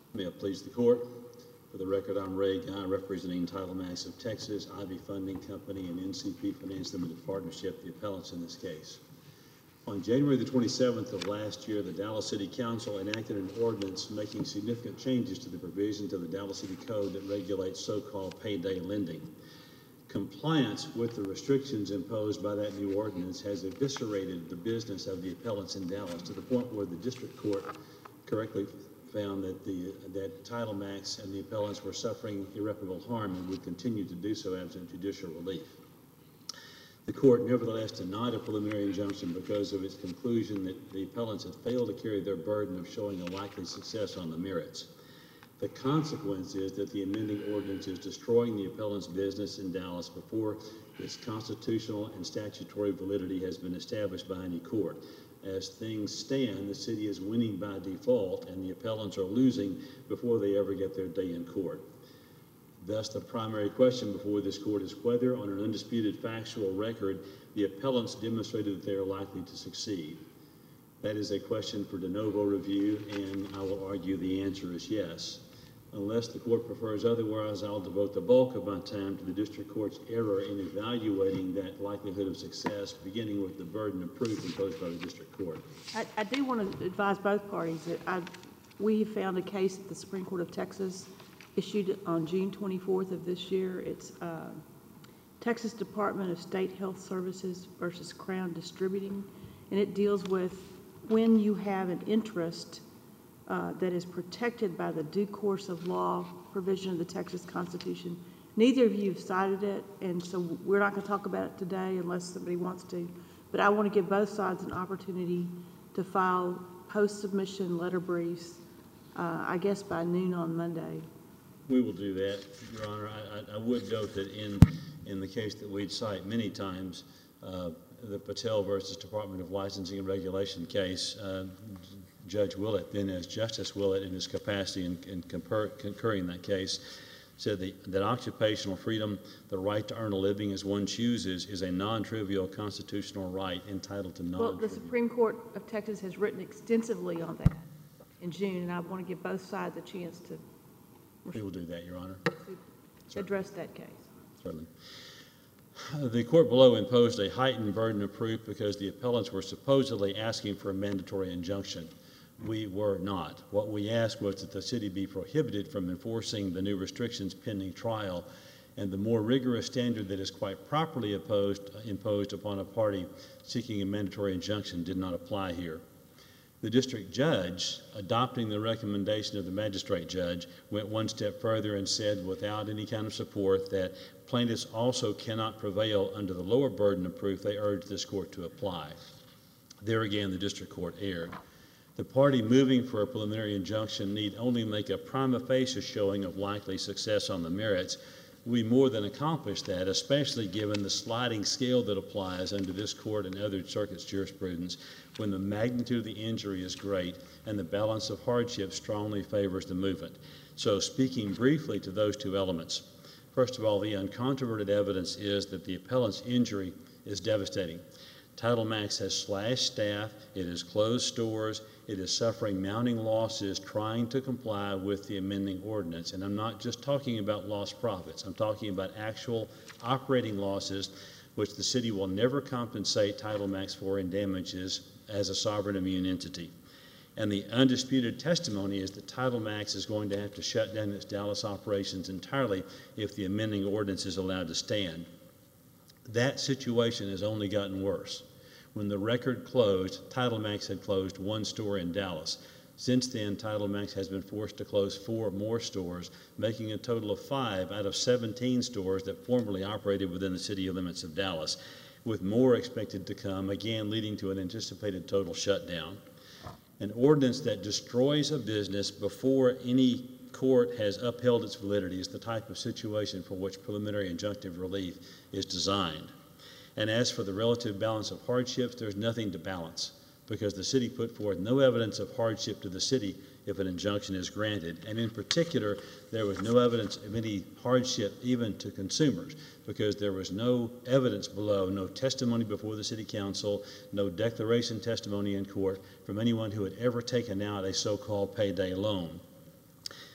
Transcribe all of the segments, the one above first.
May it please the court. For the record, I'm Ray Guy, representing Title Max of Texas, Ivy Funding Company, and NCP Finance Limited Partnership, the appellants in this case. On January the 27th of last year, the Dallas City Council enacted an ordinance making significant changes to the provisions of the Dallas City Code that regulates so-called payday lending. Compliance with the restrictions imposed by that new ordinance has eviscerated the business of the appellants in Dallas to the point where the district court correctly found that Title Max and the appellants were suffering irreparable harm and would continue to do so absent judicial relief. The court nevertheless denied a preliminary injunction because of its conclusion that the appellants had failed to carry their burden of showing a likely success on the merits. The consequence is that the amending ordinance is destroying the appellant's business in Dallas before its constitutional and statutory validity has been established by any court. As things stand, the city is winning by default and the appellants are losing before they ever get their day in court. Thus, the primary question before this court is whether, on an undisputed factual record, the appellants demonstrated that they are likely to succeed. That is a question for de novo review, and I will argue the answer is yes. Unless the court prefers otherwise, I'll devote the bulk of my time to the district court's error in evaluating that likelihood of success, beginning with the burden of proof imposed by the district court. I do want to advise both parties that we found a case at the Supreme Court of Texas issued on June 24th of this year. It's Texas Department of State Health Services versus Crown Distributing, and it deals with when you have an interest that is protected by the due course of law provision of the Texas Constitution. Neither of you have cited it, and so we're not going to talk about it today unless somebody wants to, but I want to give both sides an opportunity to file post-submission letter briefs, I guess by noon on Monday. We will do that, Your Honor. I would note that in the case that we'd cite many times, the Patel versus Department of Licensing and Regulation case, Judge Willett, then as Justice Willett in his capacity in concurring that case, said that occupational freedom, the right to earn a living as one chooses, is a non-trivial constitutional right entitled to non-trivial. Well, the Supreme Court of Texas has written extensively on that in June, and I want to give both sides a chance to We will do that, Your Honor. address that case. Certainly. The court below imposed a heightened burden of proof because the appellants were supposedly asking for a mandatory injunction. We were not. What we asked was that the city be prohibited from enforcing the new restrictions pending trial, and the more rigorous standard that is quite properly imposed upon a party seeking a mandatory injunction did not apply here. The district judge, adopting the recommendation of the magistrate judge, went one step further and said without any kind of support that plaintiffs also cannot prevail under the lower burden of proof they urged this court to apply. There again, the district court erred. The party moving for a preliminary injunction need only make a prima facie showing of likely success on the merits. We more than accomplished that, especially given the sliding scale that applies under this court and other circuits' jurisprudence when the magnitude of the injury is great and the balance of hardship strongly favors the movement. So speaking briefly to those two elements, first of all, the uncontroverted evidence is that the appellant's injury is devastating. Title Max has slashed staff, it has closed stores, it is suffering mounting losses trying to comply with the amending ordinance. And I'm not just talking about lost profits, I'm talking about actual operating losses which the city will never compensate Title Max for in damages as a sovereign immune entity. And the undisputed testimony is that Title Max is going to have to shut down its Dallas operations entirely if the amending ordinance is allowed to stand. That situation has only gotten worse. When the record closed, Title Max had closed one store in Dallas. Since then, Title Max has been forced to close 4 more stores, making a total of 5 out of 17 stores that formerly operated within the city limits of Dallas, with more expected to come, again leading to an anticipated total shutdown. An ordinance that destroys a business before any court has upheld its validity is the type of situation for which preliminary injunctive relief is designed. And as for the relative balance of hardships, there's nothing to balance because the city put forth no evidence of hardship to the city if an injunction is granted. And in particular, there was no evidence of any hardship even to consumers because there was no evidence below, no testimony before the city council, no declaration testimony in court from anyone who had ever taken out a so-called payday loan.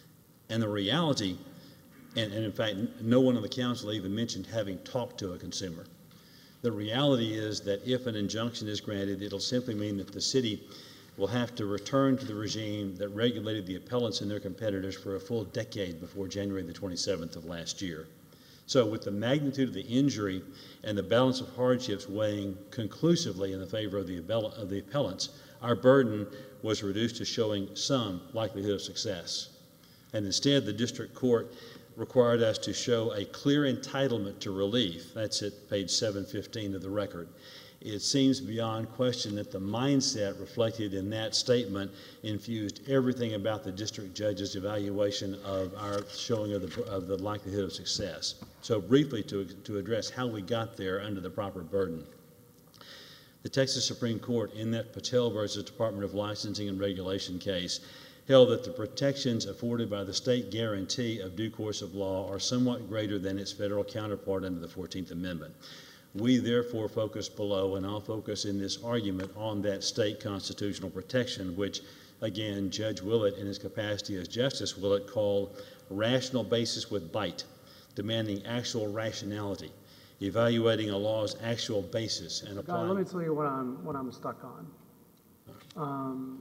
And the reality, and in fact, no one on the council even mentioned having talked to a consumer. The reality is that if an injunction is granted, it'll simply mean that the city will have to return to the regime that regulated the appellants and their competitors for a full decade before January the 27th of last year. So with the magnitude of the injury and the balance of hardships weighing conclusively in the favor of the appellants, our burden was reduced to showing some likelihood of success. And instead, the district court required us to show a clear entitlement to relief. That's at page 715 of the record. It seems beyond question that the mindset reflected in that statement infused everything about the district judge's evaluation of our showing of the likelihood of success. So briefly, to address how we got there under the proper burden. The Texas Supreme Court, in that Patel versus Department of Licensing and Regulation case, held that the protections afforded by the state guarantee of due course of law are somewhat greater than its federal counterpart under the 14th Amendment. We therefore focus below, and I'll focus in this argument on that state constitutional protection, which, again, Judge Willett, in his capacity as Justice Willett, called rational basis with bite, demanding actual rationality, evaluating a law's actual basis and applying. Let me tell you what I'm stuck on.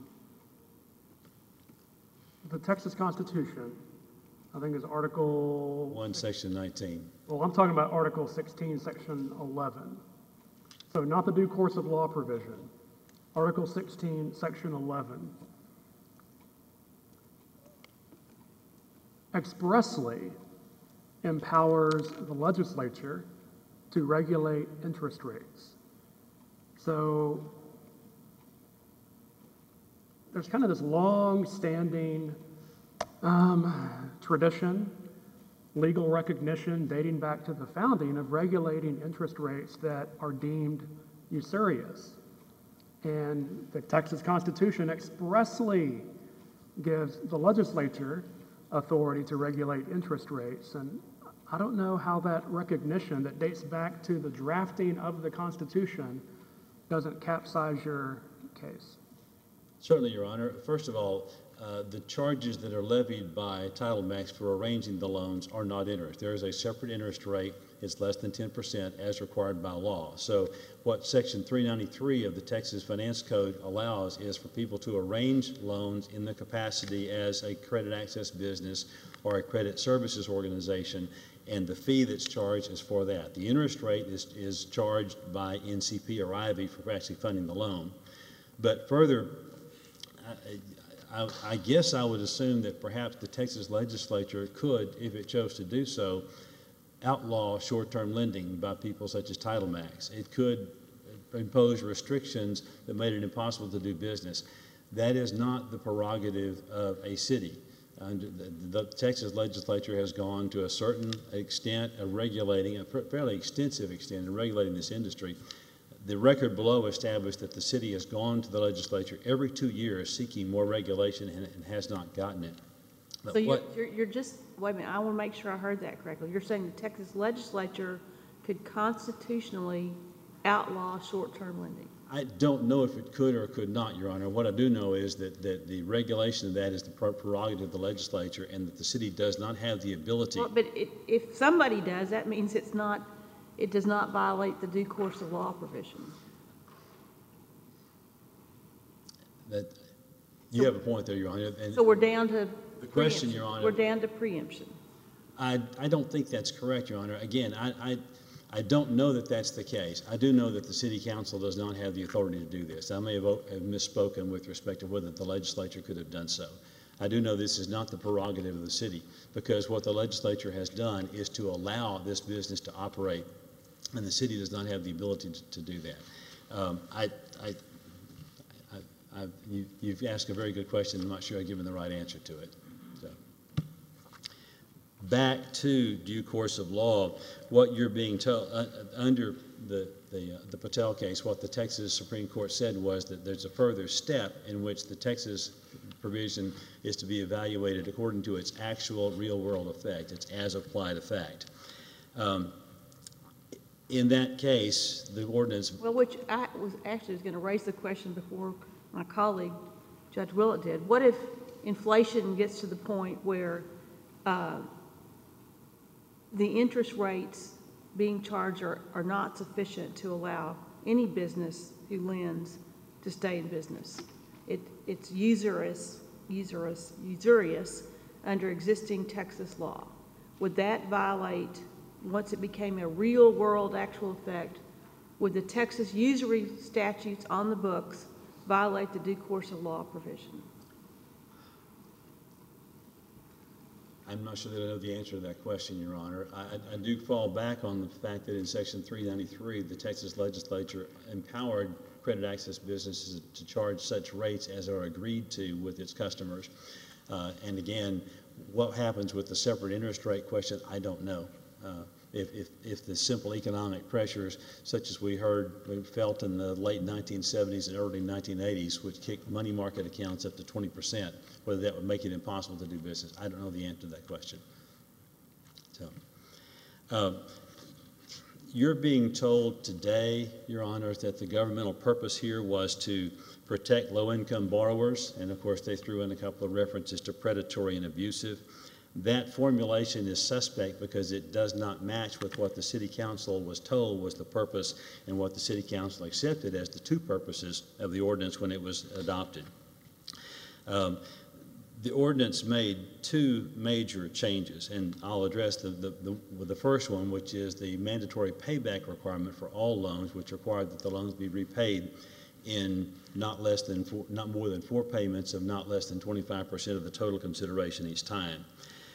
The Texas Constitution, I think, is Article 1, Section 19. Well, I'm talking about Article 16, Section 11. So not the due course of law provision. Article 16, Section 11 expressly empowers the legislature to regulate interest rates. So there's kind of this long-standing tradition, legal recognition dating back to the founding of regulating interest rates that are deemed usurious. And the Texas Constitution expressly gives the legislature authority to regulate interest rates. And I don't know how that recognition that dates back to the drafting of the Constitution doesn't capsize your case. Certainly, Your Honor. First of all, the charges that are levied by Title Max for arranging the loans are not interest. There is a separate interest rate. It's less than 10% as required by law. So what Section 393 of the Texas Finance Code allows is for people to arrange loans in the capacity as a credit access business or a credit services organization, and the fee that's charged is for that. The interest rate is charged by NCP or Ivy for actually funding the loan. But further, I guess I would assume that perhaps the Texas legislature could, if it chose to do so, outlaw short-term lending by people such as Title Max. It could impose restrictions that made it impossible to do business. That is not the prerogative of a city. The Texas legislature has gone to a certain extent of regulating, a fairly extensive extent of regulating this industry. The record below established that the city has gone to the legislature every 2 years seeking more regulation and has not gotten it. But so you're just, wait a minute, I want to make sure I heard that correctly. You're saying the Texas legislature could constitutionally outlaw short-term lending? I don't know if it could or could not, Your Honor. What I do know is that the regulation of that is the prerogative of the legislature, and that the city does not have the ability. Well, but if somebody does, that means it does not violate the due course of law provision. You have a point there, Your Honor. And so we're down to the question, Your Honor. We're down to preemption. I don't think that's correct, Your Honor. Again, I don't know that that's the case. I do know that the City Council does not have the authority to do this. I may have misspoken with respect to whether the legislature could have done so. I do know this is not the prerogative of the city, because what the legislature has done is to allow this business to operate, and the city does not have the ability to do that. You've asked a very good question. I'm not sure I've given the right answer to it. So. Back to due course of law, what you're being told under the Patel case, what the Texas Supreme Court said was that there's a further step in which the Texas provision is to be evaluated according to its actual real-world effect, its as-applied effect. In that case, the ordinance... Well, which I was going to raise the question before my colleague, Judge Willett, did. What if inflation gets to the point where the interest rates being charged are not sufficient to allow any business who lends to stay in business. It's usurious under existing Texas law. Would that violate, once it became a real world actual effect, would the Texas usury statutes on the books violate the due course of law provision? I'm not sure that I know the answer to that question, Your Honor. I do fall back on the fact that in Section 393, the Texas legislature empowered credit access businesses to charge such rates as are agreed to with its customers. And again, what happens with the separate interest rate question, I don't know. If the simple economic pressures, such as we felt in the late 1970s and early 1980s, which kicked money market accounts up to 20%, whether that would make it impossible to do business, I don't know the answer to that question. So, you're being told today, Your Honor, that the governmental purpose here was to protect low-income borrowers, and of course they threw in a couple of references to predatory and abusive. That formulation is suspect because it does not match with what the City Council was told was the purpose and what the City Council accepted as the two purposes of the ordinance when it was adopted. The ordinance made two major changes, and I'll address the first one, which is the mandatory payback requirement for all loans, which required that the loans be repaid in not more than 4 payments of not less than 25% of the total consideration each time.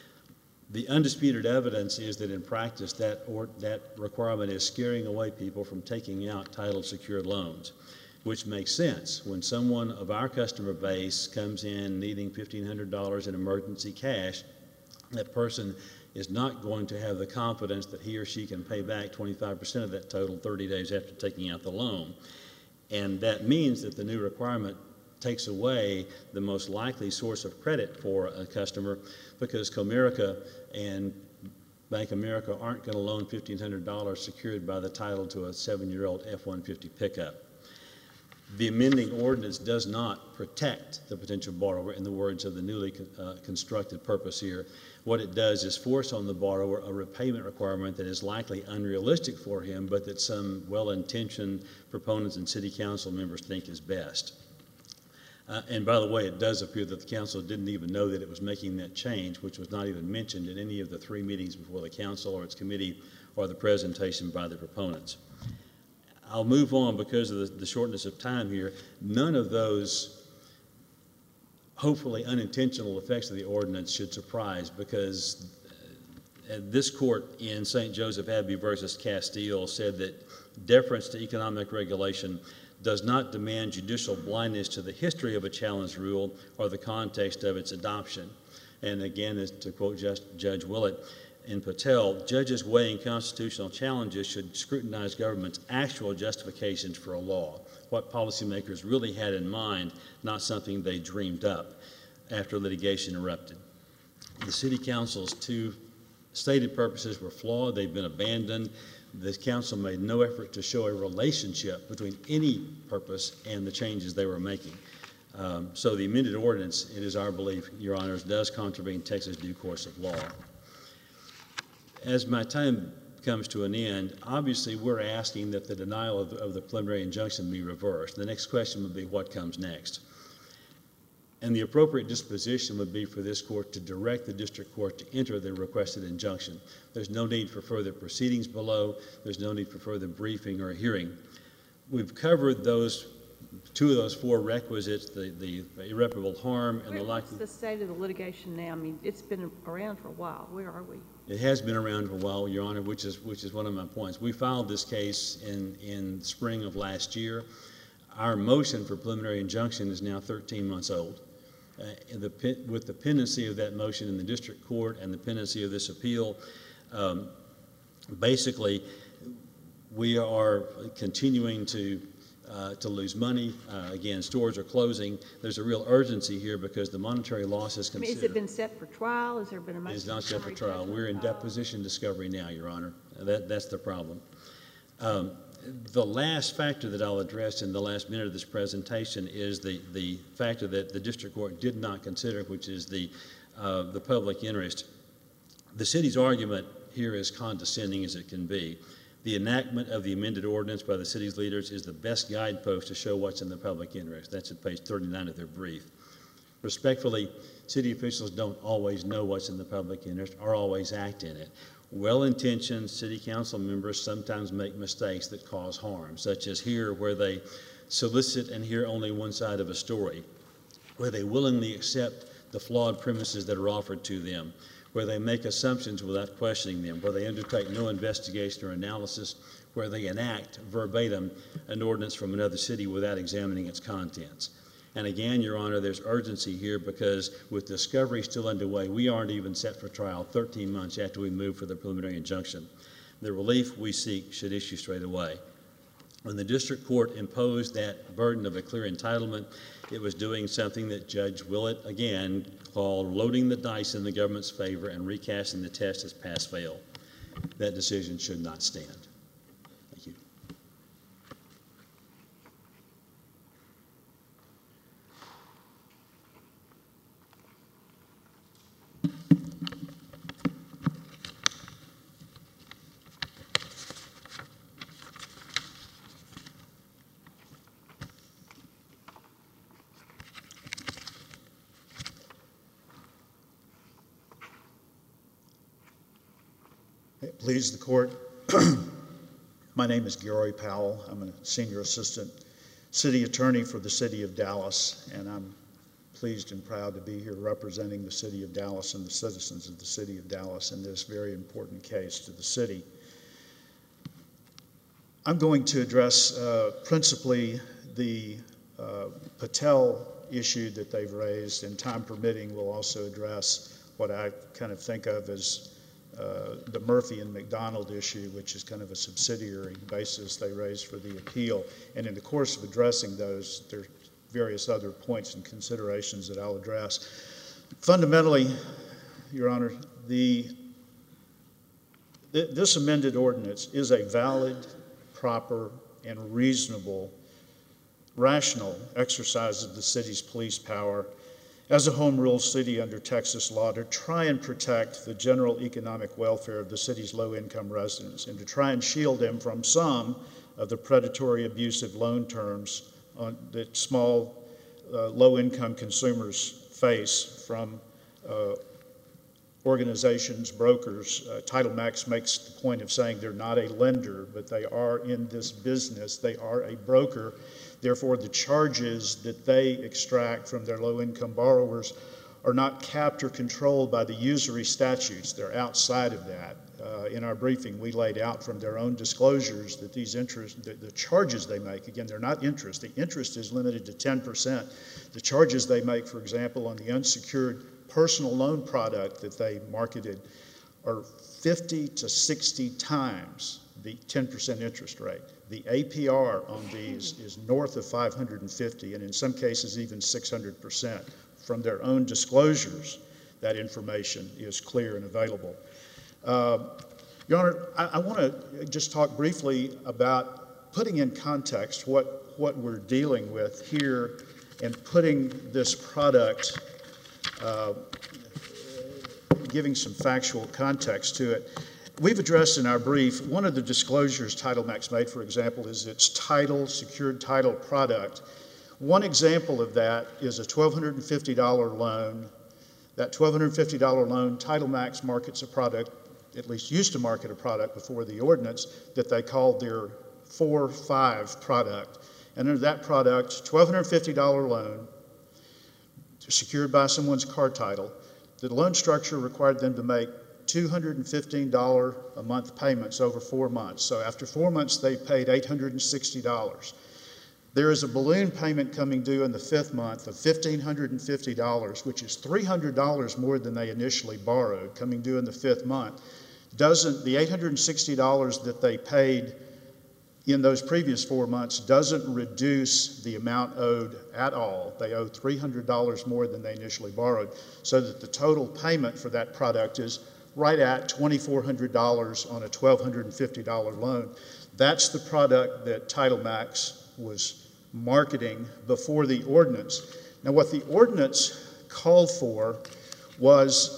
The undisputed evidence is that in practice that requirement is scaring away people from taking out title secured loans, which makes sense. When someone of our customer base comes in needing $1,500 in emergency cash, that person is not going to have the confidence that he or she can pay back 25% of that total 30 days after taking out the loan. And that means that the new requirement takes away the most likely source of credit for a customer, because Comerica and Bank America aren't going to loan $1,500 secured by the title to a 7-year-old F-150 pickup. The amending ordinance does not protect the potential borrower in the words of the newly constructed purpose here. What it does is force on the borrower a repayment requirement that is likely unrealistic for him, but that some well-intentioned proponents and City Council members think is best. And by the way, it does appear that the council didn't even know that it was making that change, which was not even mentioned in any of the 3 meetings before the council or its committee or the presentation by the proponents. I'll move on because of the shortness of time here. None of those hopefully unintentional effects of the ordinance should surprise, because this court in St. Joseph Abbey versus Castile said that deference to economic regulation does not demand judicial blindness to the history of a challenged rule or the context of its adoption. And again, as to quote Judge Willett in Patel, judges weighing constitutional challenges should scrutinize government's actual justifications for a law, what policymakers really had in mind, not something they dreamed up after litigation erupted. The City Council's 2 stated purposes were flawed. They've been abandoned. The council made no effort to show a relationship between any purpose and the changes they were making. So the amended ordinance, it is our belief, Your Honors, does contravene Texas due course of law. As my time comes to an end, obviously we're asking that the denial of the preliminary injunction be reversed. The next question would be what comes next. And the appropriate disposition would be for this court to direct the district court to enter the requested injunction. There's no need for further proceedings below. There's no need for further briefing or hearing. We've covered those 2 of those 4 requisites, the irreparable harm and the likely... What's the state of the litigation now? I mean, it's been around for a while. Where are we? It has been around for a while, Your Honor, which is one of my points. We filed this case in spring of last year. Our motion for preliminary injunction is now 13 months old. With the pendency of that motion in the district court and the pendency of this appeal, basically we are continuing to lose money. Again, stores are closing. There's a real urgency here because the monetary loss is considered. Has it been set for trial? Has there been a motion? It is not set for trial. We're in deposition discovery now, Your Honor. That's the problem. The last factor that I'll address in the last minute of this presentation is the factor that the district court did not consider, which is the public interest. The city's argument here is condescending as it can be. The enactment of the amended ordinance by the city's leaders is the best guidepost to show what's in the public interest. That's at page 39 of their brief. Respectfully, city officials don't always know what's in the public interest or always act in it. Well-intentioned city council members sometimes make mistakes that cause harm, such as here where they solicit and hear only one side of a story, where they willingly accept the flawed premises that are offered to them, where they make assumptions without questioning them, where they undertake no investigation or analysis, where they enact verbatim an ordinance from another city without examining its contents. And again, Your Honor, there's urgency here because with discovery still underway, we aren't even set for trial 13 months after we move for the preliminary injunction. The relief we seek should issue straight away. When the district court imposed that burden of a clear entitlement, it was doing something that Judge Willett, again, called loading the dice in the government's favor and recasting the test as pass-fail. That decision should not stand. Thank you. Please, the court. My name is Gary Powell. I'm a senior assistant city attorney for the city of Dallas, and I'm pleased and proud to be here representing the city of Dallas and the citizens of the city of Dallas in this very important case to the city. I'm going to address principally the Patel issue that they've raised, and time permitting, we'll also address what I kind of think of as the Murphy and McDonald issue, which is kind of a subsidiary basis they raised for the appeal. And in the course of addressing those, there are various other points and considerations that I'll address. Fundamentally, Your Honor, this amended ordinance is a valid, proper, and reasonable, rational exercise of the city's police power as a home rule city under Texas law to try and protect the general economic welfare of the city's low-income residents and to try and shield them from some of the predatory abusive loan terms that small low-income consumers face from organizations, brokers. Title Max makes the point of saying they're not a lender, but they are in this business. They are a broker. Therefore, the charges that they extract from their low-income borrowers are not capped or controlled by the usury statutes. They're outside of that. In our briefing, we laid out from their own disclosures that these the charges they make, again, they're not interest. The interest is limited to 10%. The charges they make, for example, on the unsecured personal loan product that they marketed are 50 to 60 times the 10% interest rate. The APR on these is north of 550 and in some cases even 600%. From their own disclosures, that information is clear and available. Your Honor, I want to just talk briefly about putting in context what we're dealing with here and putting this product, giving some factual context to it. We've addressed in our brief, one of the disclosures Title Max made, for example, is its title, secured title product. One example of that is a $1,250 loan. That $1,250 loan, Title Max markets a product, at least used to market a product before the ordinance, that they called their 4-5 product. And under that product, $1,250 loan, secured by someone's car title, the loan structure required them to make $215 a month payments over 4 months. So after 4 months, they paid $860. There is a balloon payment coming due in the 5th month of $1,550, which is $300 more than they initially borrowed, coming due in the 5th month. The $860 that they paid in those previous 4 months doesn't reduce the amount owed at all. They owe $300 more than they initially borrowed, so that the total payment for that product is right at $2,400 on a $1,250 loan. That's the product that Title Max was marketing before the ordinance. Now, what the ordinance called for was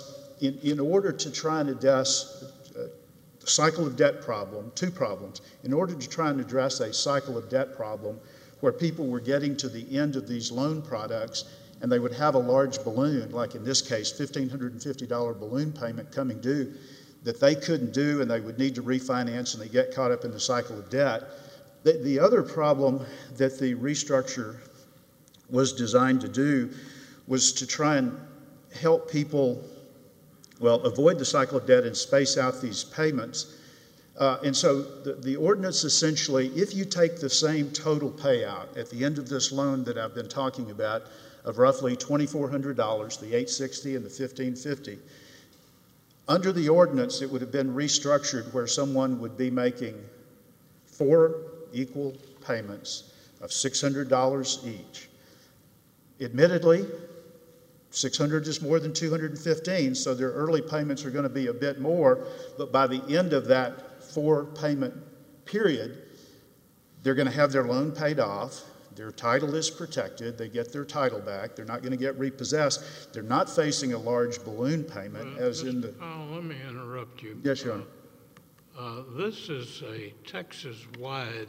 in order to try and address the cycle of debt problem, two problems, in order to try and address a cycle of debt problem where people were getting to the end of these loan products and they would have a large balloon, like in this case, $1,550 balloon payment coming due, that they couldn't do and they would need to refinance and they get caught up in the cycle of debt. The other problem that the restructure was designed to do was to try and help people, well, avoid the cycle of debt and space out these payments. And so the ordinance essentially, if you take the same total payout at the end of this loan that I've been talking about of roughly $2,400, the $860 and the $1,550, under the ordinance it would have been restructured where someone would be making 4 equal payments of $600 each. Admittedly, 600 is more than 215, so their early payments are going to be a bit more, but by the end of that 4-payment period, they're going to have their loan paid off, their title is protected, they get their title back, they're not going to get repossessed, they're not facing a large balloon payment as in the... Let me interrupt you. Yes, Your Honor. This is a Texas-wide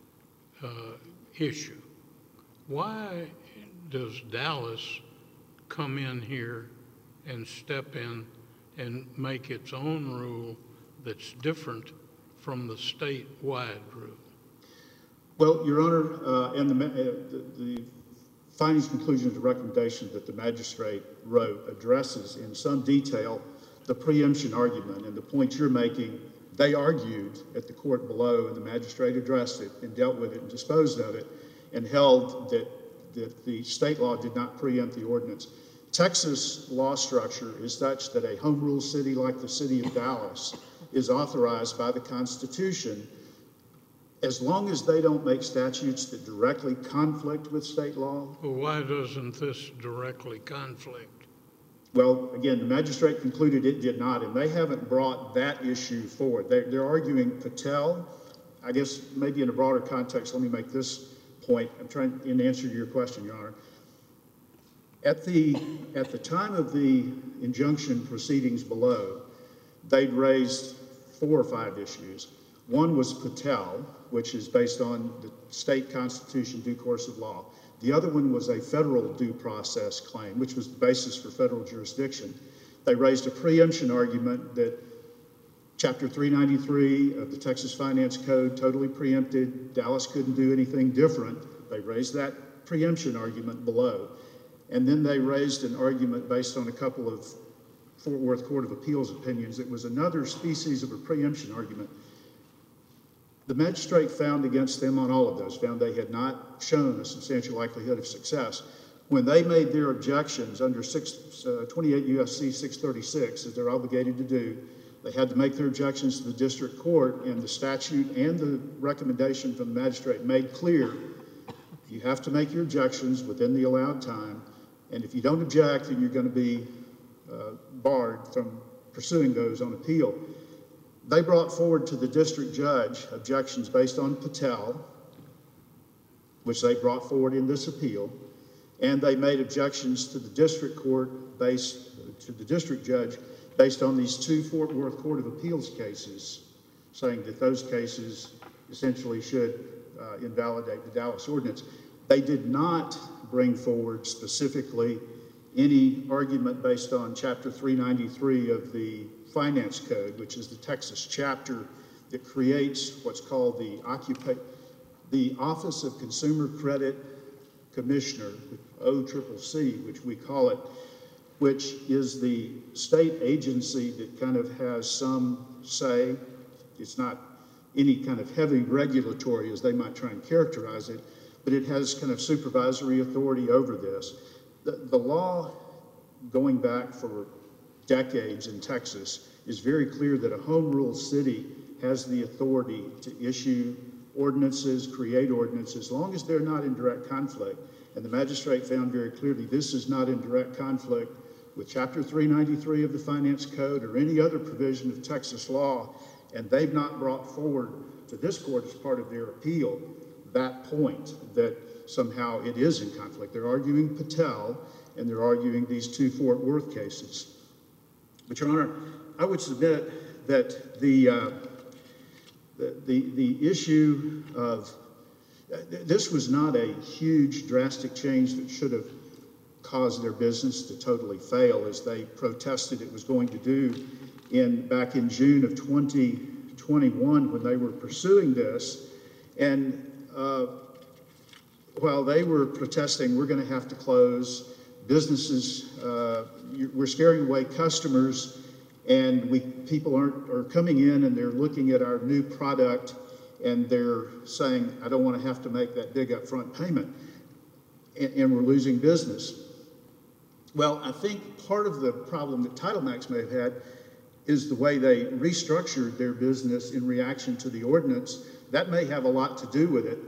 issue. Why does Dallas come in here and step in and make its own rule that's different from the statewide rule? Well, Your Honor, and the findings, conclusions, and recommendations that the magistrate wrote addresses in some detail the preemption argument and the point you're making. They argued at the court below, and the magistrate addressed it and dealt with it and disposed of it and held that the state law did not preempt the ordinance. Texas law structure is such that a home rule city like the city of Dallas is authorized by the Constitution as long as they don't make statutes that directly conflict with state law. Well, why doesn't this directly conflict? Well, again, the magistrate concluded it did not, and they haven't brought that issue forward. They're arguing Patel. I guess maybe in a broader context, let me make this point. I'm trying in answer to your question, Your Honor. At the time of the injunction proceedings below, they'd raised 4 or 5 issues. One was Patel, which is based on the state constitution, due course of law. The other one was a federal due process claim, which was the basis for federal jurisdiction. They raised a preemption argument that Chapter 393 of the Texas Finance Code totally preempted. Dallas couldn't do anything different. They raised that preemption argument below. And then they raised an argument based on a couple of Fort Worth Court of Appeals opinions. It was another species of a preemption argument. The magistrate found against them on all of those, found they had not shown a substantial likelihood of success. When they made their objections under 28 U.S.C. 636, as they're obligated to do, they had to make their objections to the district court, and the statute and the recommendation from the magistrate made clear you have to make your objections within the allowed time, and if you don't object, then you're going to be barred from pursuing those on appeal. They brought forward to the district judge objections based on Patel, which they brought forward in this appeal, and they made objections to the district court to the district judge based on these 2 Fort Worth Court of Appeals cases, saying that those cases essentially should invalidate the Dallas ordinance. They did not bring forward specifically any argument based on Chapter 393 of the Finance Code, which is the Texas chapter that creates what's called the Office of Consumer Credit Commissioner, OCCC, which we call it, which is the state agency that kind of has some say. It's not any kind of heavy regulatory as they might try and characterize it, but it has kind of supervisory authority over this. The law, going back for decades in Texas, is very clear that a home rule city has the authority to issue ordinances, create ordinances, as long as they're not in direct conflict. And the magistrate found very clearly this is not in direct conflict with Chapter 393 of the Finance Code or any other provision of Texas law, and they've not brought forward to this court as part of their appeal that point that somehow it is in conflict. They're arguing Patel, and they're arguing these 2 Fort Worth cases. But, Your Honor, I would submit that the issue of this was not a huge, drastic change that should have caused their business to totally fail, as they protested it was going to do back in June of 2021 when they were pursuing this. And while they were protesting, we're going to have to close businesses, we're scaring away customers, and people are coming in and they're looking at our new product and they're saying, I don't want to have to make that big upfront payment, and we're losing business. Well, I think part of the problem that TitleMax may have had is the way they restructured their business in reaction to the ordinance. That may have a lot to do with it,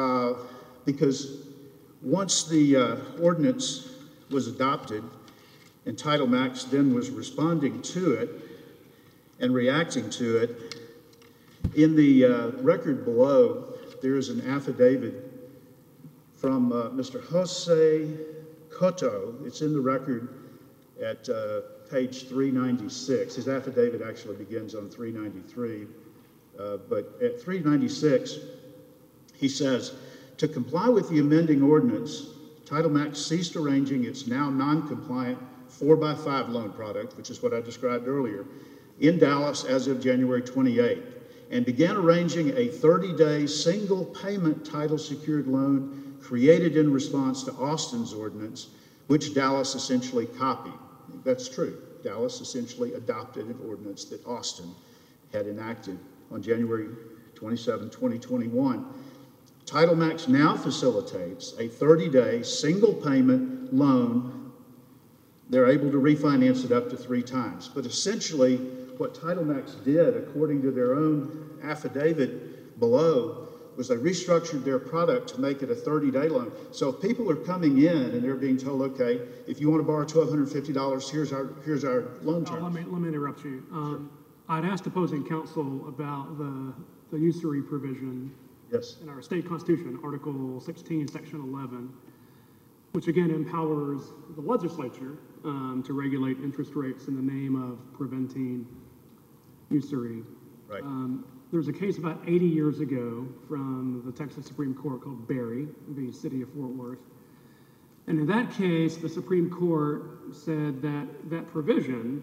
because once the ordinance was adopted and TitleMax then was responding to it and reacting to it, in the record below, there is an affidavit from Mr. Jose Cotto. It's in the record at page 396. His affidavit actually begins on 393, but at 396, he says, to comply with the amending ordinance, TitleMax ceased arranging its now non-compliant 4x5 loan product, which is what I described earlier, in Dallas as of January 28th, and began arranging a 30-day single payment title secured loan created in response to Austin's ordinance, which Dallas essentially copied. That's true. Dallas essentially adopted an ordinance that Austin had enacted on January 27, 2021. TitleMax now facilitates a 30-day single payment loan. They're able to refinance it up to 3 times. But essentially, what TitleMax did, according to their own affidavit below, was they restructured their product to make it a 30-day loan. So if people are coming in and they're being told, okay, if you want to borrow $1,250, here's our loan terms. Let me interrupt you. Sure. I'd asked opposing counsel about the usury provision. Yes. In our state constitution, Article 16, Section 11, which again empowers the legislature to regulate interest rates in the name of preventing usury. Right. There's a case about 80 years ago from the Texas Supreme Court called Berry v. City of Fort Worth. And in that case, the Supreme Court said that that provision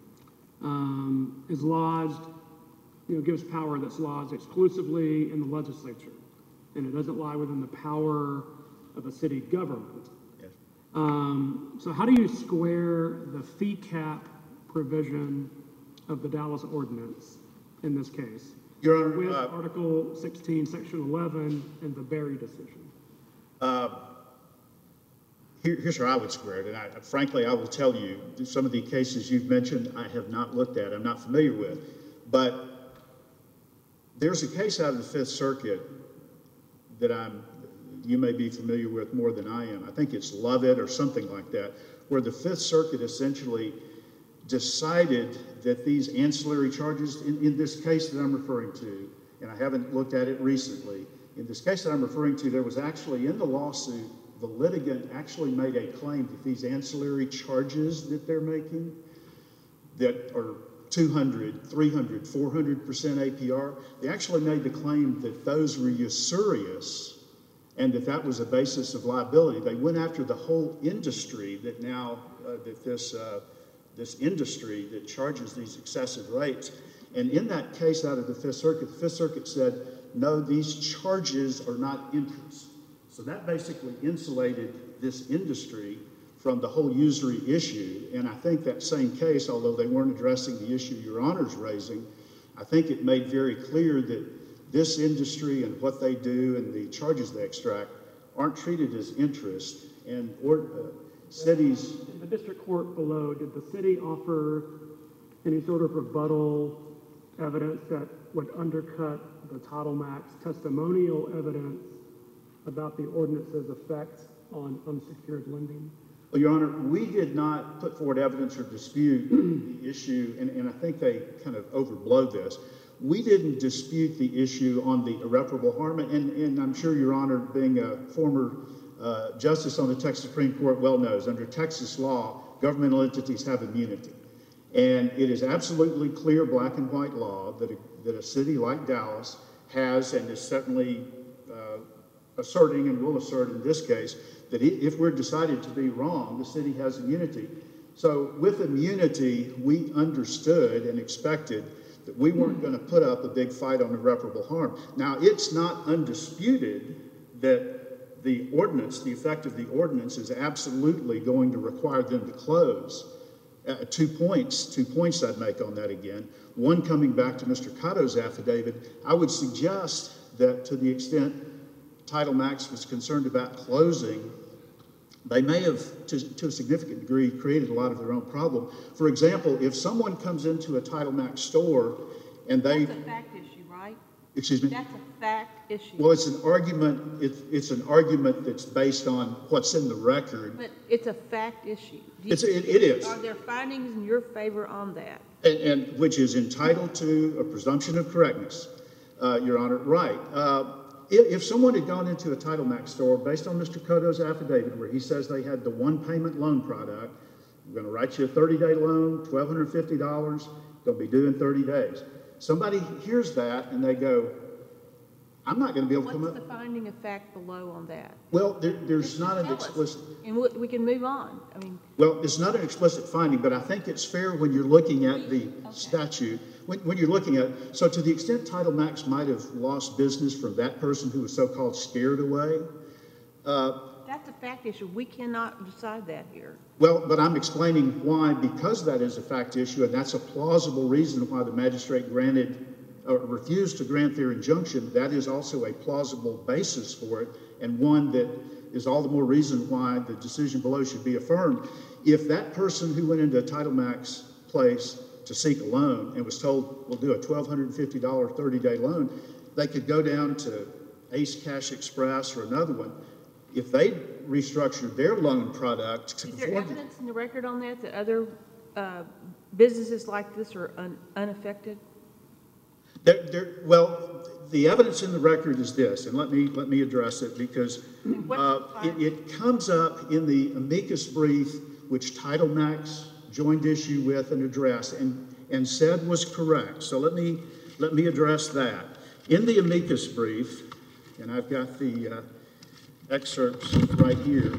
is lodged, gives power that's lodged exclusively in the legislature, and it doesn't lie within the power of a city government. Yes. So how do you square the fee cap provision of the Dallas ordinance in this case Your Honor, with Article 16, Section 11, and the Berry decision? Here's how I would square it, and frankly, I will tell you, some of the cases you've mentioned I have not looked at, I'm not familiar with, but there's a case out of the Fifth Circuit that you may be familiar with more than I am. I think it's Lovett or something like that, where the Fifth Circuit essentially decided that these ancillary charges, in this case that I'm referring to, and I haven't looked at it recently, in this case that I'm referring to, there was actually in the lawsuit, the litigant actually made a claim that these ancillary charges that they're making that are 200, 300, 400% APR, they actually made the claim that those were usurious and that was a basis of liability. They went after the whole industry that now, this industry that charges these excessive rates. And in that case out of the Fifth Circuit said, no, these charges are not interest. So that basically insulated this industry from the whole usury issue. And I think that same case, although they weren't addressing the issue Your Honor's raising, I think it made very clear that this industry and what they do and the charges they extract aren't treated as interest. And cities... In the district court below, did the city offer any sort of rebuttal evidence that would undercut the TitleMax testimonial evidence about the ordinance's effect on unsecured lending? Well, Your Honor, we did not put forward evidence or dispute the issue, and I think they kind of overblow this. We didn't dispute the issue on the irreparable harm, and I'm sure Your Honor, being a former justice on the Texas Supreme Court, well knows, under Texas law, governmental entities have immunity. And it is absolutely clear black and white law that a city like Dallas has, and is certainly asserting and will assert in this case, that if we're decided to be wrong, the city has immunity. So with immunity, we understood and expected that we weren't going to put up a big fight on irreparable harm. Now, it's not undisputed that the ordinance, the effect of the ordinance, is absolutely going to require them to close. 2 points I'd make on that again. One, coming back to Mr. Cotto's affidavit, I would suggest that to the extent Title Max was concerned about closing, they may have, to a significant degree, created a lot of their own problem. For example, if someone comes into a Title Max store and they... That's a fact issue, right? Excuse me? That's a fact issue. Well, it's an argument, it's an argument that's based on what's in the record. But it's a fact issue. It is. Are there findings in your favor on that? And which is entitled to a presumption of correctness, Your Honor. Right. If someone had gone into a Title Max store, based on Mr. Cotto's affidavit, where he says they had the one payment loan product, we're going to write you a 30-day loan, $1,250, going to be due in 30 days. Somebody hears that and they go, I'm not going to be able to come up. What's the finding of fact below on that? Well, there's Just not an tell us, explicit... and we can move on. I mean, Well, it's not an explicit finding, but I think it's fair when you're looking at the statute, when you're looking at, so to the extent Title Max might have lost business from that person who was so-called scared away, that's a fact issue. We cannot decide that here. well, but I'm explaining why, because that is a fact issue, and that's a plausible reason why the magistrate refused to grant their injunction. That is also a plausible basis for it, and one that is all the more reason why the decision below should be affirmed. If that person who went into a Title Max place to seek a loan and was told, we'll do a $1,250 30-day loan, they could go down to Ace Cash Express or another one. If they restructured their loan product to Is there conform to... evidence in the record on that, that other businesses like this are unaffected? Well, the evidence in the record is this, and let me address it, because it comes up in the amicus brief, which Title Max joined issue with and addressed, and said was correct. So let me address that. In the amicus brief, and I've got the excerpts right here.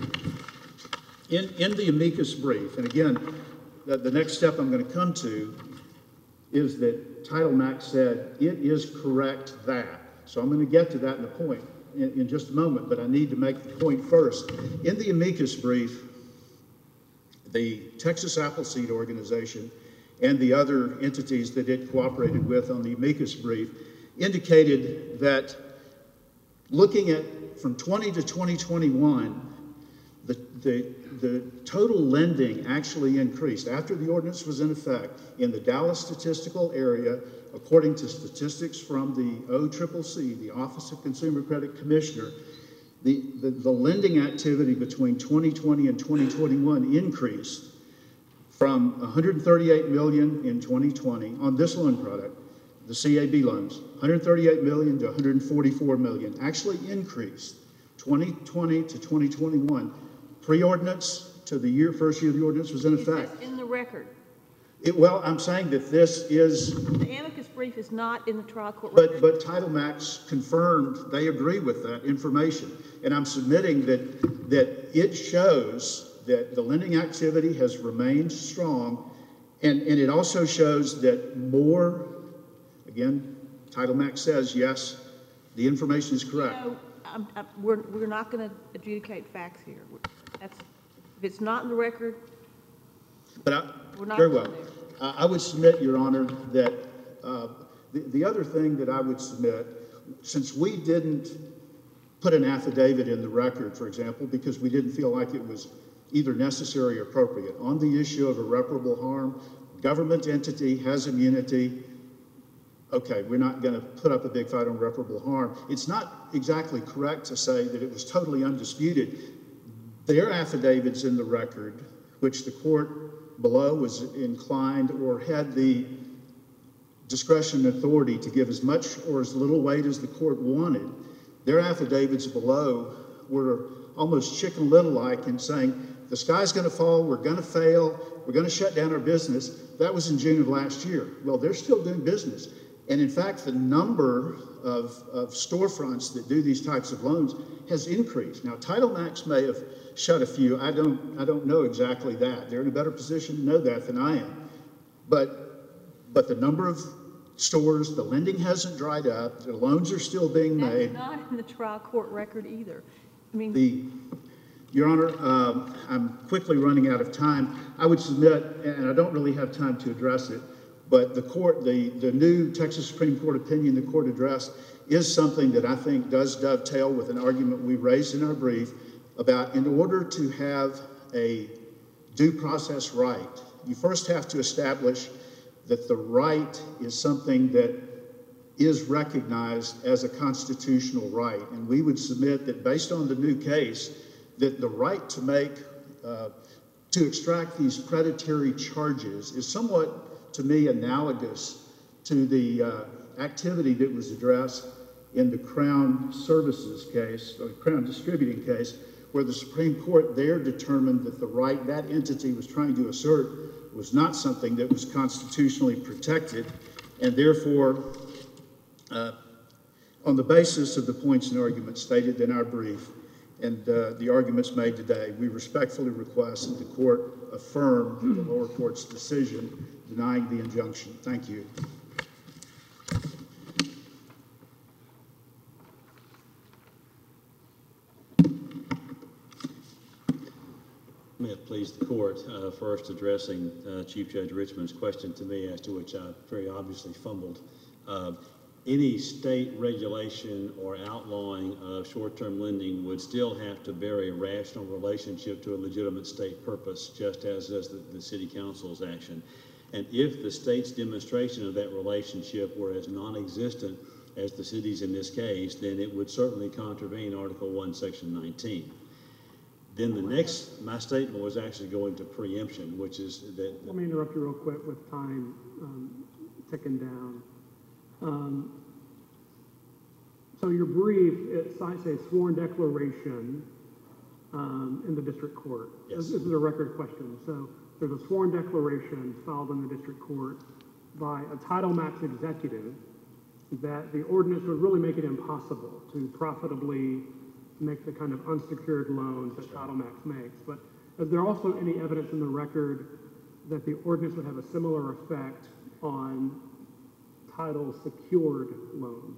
In the amicus brief, and again, the next step I'm going to come to is that Title Max said it is correct that. So I'm going to get to that in a point in just a moment, but I need to make the point first. In the amicus brief, the Texas Appleseed Organization and the other entities that it cooperated with on the amicus brief indicated that looking at from 20 to 2021, the total lending actually increased after the ordinance was in effect in the Dallas statistical area, according to statistics from the OCCC, the Office of Consumer Credit Commissioner. The lending activity between 2020 and 2021 increased from $138 million in 2020 on this loan product, the CAB loans, $138 million to $144 million, actually increased 2020 to 2021. Pre-ordinance to the first year the ordinance was in effect. Is this in the record? Well, I'm saying that this is... The amicus brief is not in the trial court record. But Title Max confirmed they agree with that information. And I'm submitting that it shows that the lending activity has remained strong, and it also shows that more, again, Title Max says, yes, the information is correct. You know, we're not going to adjudicate facts here. If it's not in the record, we're not very going well. there. I would submit, Your Honor, that the other thing that I would submit, since we didn't put an affidavit in the record, for example, because we didn't feel like it was either necessary or appropriate, on the issue of irreparable harm, government entity has immunity. Okay, we're not going to put up a big fight on irreparable harm. It's not exactly correct to say that it was totally undisputed. Their affidavits in the record, which the court below was inclined or had the discretion and authority to give as much or as little weight as the court wanted, their affidavits below were almost Chicken Little-like in saying, the sky's going to fall, we're going to fail, we're going to shut down our business, that was in June of last year. Well, they're still doing business. And in fact, the number of storefronts that do these types of loans has increased. Now, TitleMax may have shut a few. I don't know exactly that. They're in a better position to know that than I am. But the number of stores, the lending hasn't dried up. The loans are still being made. That's not in the trial court record either. I mean, Your Honor, I'm quickly running out of time. I would submit, and I don't really have time to address it, but the new Texas Supreme Court opinion the court addressed is something that I think does dovetail with an argument we raised in our brief about, in order to have a due process right, you first have to establish that the right is something that is recognized as a constitutional right. And we would submit that based on the new case, that the right to extract these predatory charges is somewhat, to me, analogous to the activity that was addressed in the Crown Services case, or Crown Distributing case, where the Supreme Court there determined that the right that entity was trying to assert was not something that was constitutionally protected, and therefore, on the basis of the points and arguments stated in our brief and the arguments made today, we respectfully request that the court affirm the lower court's decision denying the injunction. Thank you. May it please the court, first addressing Chief Judge Richmond's question to me, as to which I very obviously fumbled. Any state regulation or outlawing of short-term lending would still have to bear a rational relationship to a legitimate state purpose, just as does the city council's action. And if the state's demonstration of that relationship were as non-existent as the city's in this case, then it would certainly contravene Article 1, Section 19. Then the next, my statement was actually going to preemption, which is that... Let me interrupt you real quick with time ticking down. So your brief, it cites a sworn declaration in the district court. Yes. This is a record question. So there's a sworn declaration filed in the district court by a TitleMax executive that the ordinance would really make it impossible to profitably make the kind of unsecured loans that TitleMax makes. But is there also any evidence in the record that the ordinance would have a similar effect on title secured loans?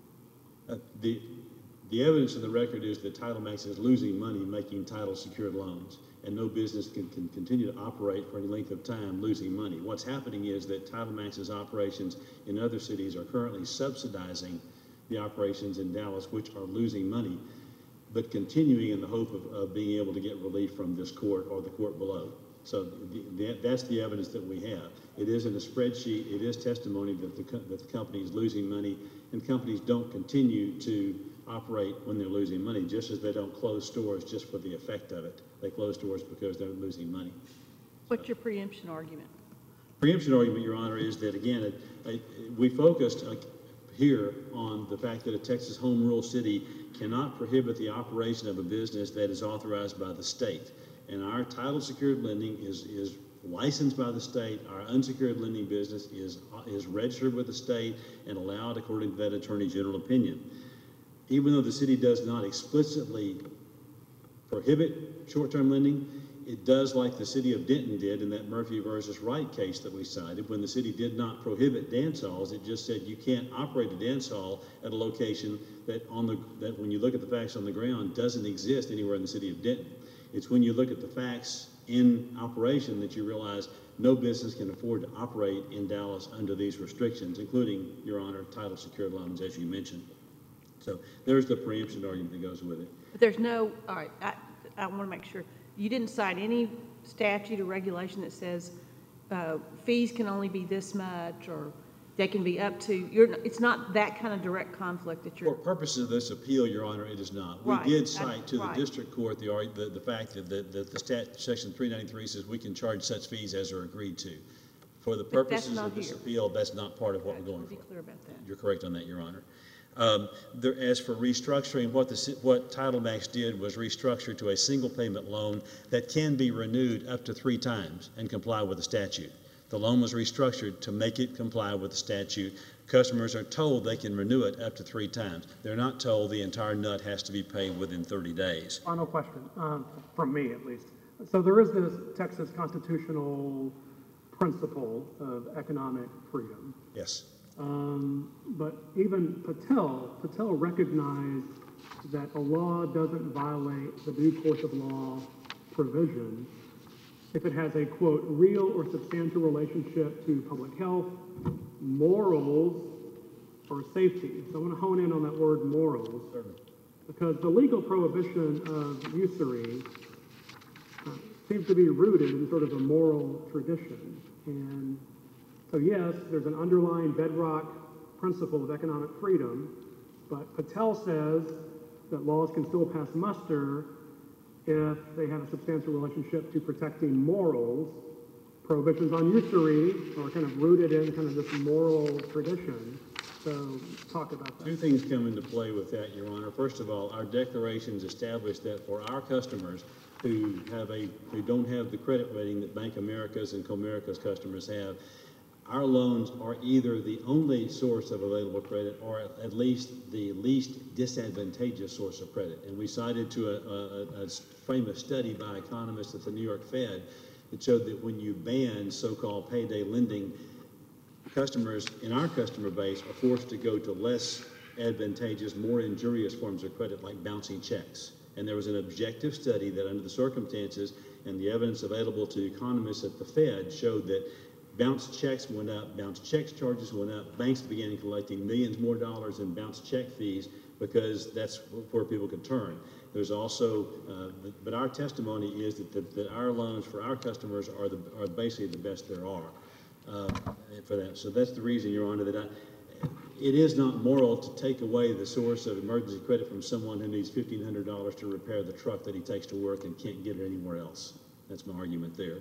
The evidence in the record is that TitleMax is losing money making title secured loans, and no business can continue to operate for any length of time losing money. What's happening is that TitleMax's operations in other cities are currently subsidizing the operations in Dallas, which are losing money, but continuing in the hope of being able to get relief from this court or the court below. So that's the evidence that we have. It is in a spreadsheet. It is testimony that the company is losing money, and companies don't continue to operate when they're losing money, just as they don't close stores just for the effect of it. They close stores because they're losing money. what's your preemption argument? Preemption argument, Your Honor, is that, again, we focused here on the fact that a Texas home rule city cannot prohibit the operation of a business that is authorized by the state. And our title secured lending is licensed by the state. Our unsecured lending business is registered with the state and allowed according to that Attorney General opinion. Even though the city does not explicitly prohibit short-term lending, it does, like the city of Denton did in that Murphy versus Wright case that we cited. When the city did not prohibit dance halls, it just said you can't operate a dance hall at a location that when you look at the facts on the ground doesn't exist anywhere in the city of Denton. It's when you look at the facts in operation that you realize no business can afford to operate in Dallas under these restrictions, including, Your Honor, title secured loans, as you mentioned. So there's the preemption argument that goes with it. But there's no, all right, I want to make sure, you didn't cite any statute or regulation that says fees can only be this much, or they can be up to, it's not that kind of direct conflict that you're... For purposes of this appeal, Your Honor, it is not. Right. We did cite to the Right. district court the fact that the section 393 says we can charge such fees as are agreed to. For the But that's purposes not of this here. appeal, that's not part of what we're going Be for. clear about that. You're correct on that, Your Honor. As for restructuring, what TitleMax did was restructure to a single payment loan that can be renewed up to 3 times and comply with the statute. The loan was restructured to make it comply with the statute. Customers are told they can renew it up to 3 times. They're not told the entire nut has to be paid within 30 days. Final question, from me at least. So there is this Texas constitutional principle of economic freedom. Yes. But even Patel recognized that a law doesn't violate the due course of law provision if it has a, quote, real or substantial relationship to public health, morals, or safety. So I want to hone in on that word morals, because the legal prohibition of usury seems to be rooted in sort of a moral tradition. And so yes, there's an underlying bedrock principle of economic freedom, but Patel says that laws can still pass muster if they have a substantial relationship to protecting morals. Prohibitions on usury are kind of rooted in kind of this moral tradition. So talk about that. Two things come into play with that, Your Honor. First of all, our declarations establish that for our customers who don't have the credit rating that Bank America's and Comerica's customers have, our loans are either the only source of available credit or at least the least disadvantageous source of credit. And we cited to a famous study by economists at the New York Fed that showed that when you ban so-called payday lending, customers in our customer base are forced to go to less advantageous, more injurious forms of credit like bouncing checks. And there was an objective study that under the circumstances and the evidence available to economists at the Fed showed that bounce checks went up, bounce checks charges went up, banks began collecting millions more dollars in bounce check fees because that's where people could turn. There's also, but our testimony is that our loans for our customers are basically the best there are for that. So that's the reason, Your Honor, that it is not moral to take away the source of emergency credit from someone who needs $1,500 to repair the truck that he takes to work and can't get it anywhere else. That's my argument there.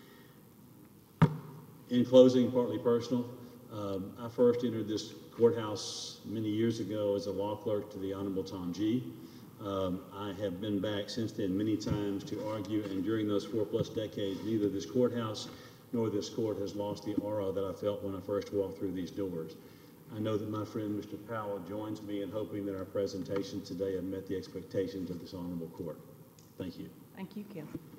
In closing, partly personal, I first entered this courthouse many years ago as a law clerk to the Honorable Tom G. I have been back since then many times to argue, and during those 4+ decades, neither this courthouse nor this court has lost the aura that I felt when I first walked through these doors. I know that my friend Mr. Powell joins me in hoping that our presentation today have met the expectations of this honorable court. Thank you. Thank you, Kim.